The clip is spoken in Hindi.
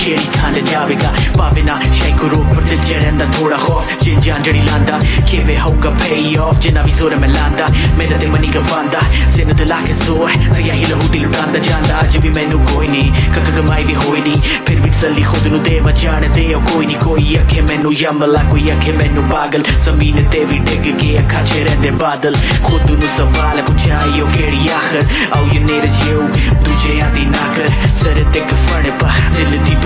केड़ी थाने जावेगा पावे ना शाई को रोक पर दिल च रैंदा थोड़ा खौफ जिन जान जड़ी लांदा किवे होगा पे ऑफ जिन्ना भी जोर में लांदा मेरा दिल मनी गवांदा सिन ते लाके जोर सया ही लहू दिल उड़ांदा जांदा अज भी मैनू कोई नहीं कक कमाई भी होई नहीं फिर भी तसल्ली खुद नू देवा जाने दे कोई नहीं कोई अखे मैनू यमला कोई अखे मैनू पागल जमीन ते भी डिग के अखा च रैंदे बादल खुद नू सवाल पुछाई ओ केड़ी आखिर all you need is you दूजे आंदी ना कर सर ते कफने पा दिल दी